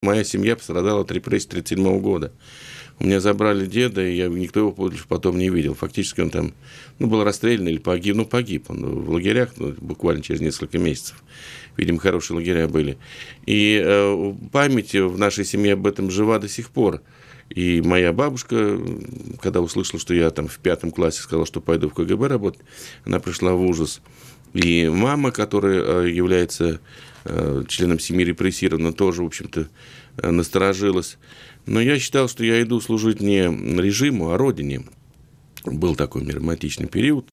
Моя семья пострадала от репрессий 1937 года. У меня забрали деда, и никто его потом не видел. Фактически он там был расстрелян или погиб. Погиб он в лагерях буквально через несколько месяцев. Видимо, хорошие лагеря были. И память в нашей семье об этом жива до сих пор. И моя бабушка, когда услышала, что я там в 5 классе сказал, что пойду в КГБ работать, она пришла в ужас. И мама, которая является членом семьи репрессированных, тоже, в общем-то, насторожилась. Но я считал, что я иду служить не режиму, а родине. Был такой мироматичный период.